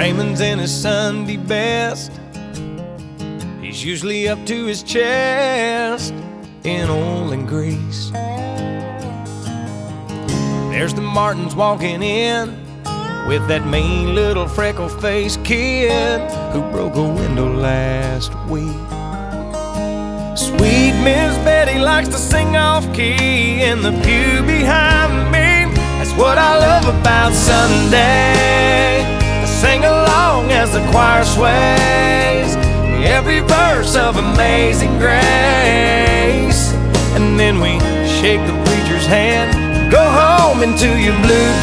Raymond's in his Sunday best. He's usually up to his chest in oil and grease. There's the Martins walking in with that mean little freckle-faced kid who broke a window last week. Sweet Miss Betty likes to sing off-key in the pew behind me. That's what I love about Sunday. I sing along as the choir sways every verse of Amazing Grace. And then we shake the preacher's hand, go home into your blue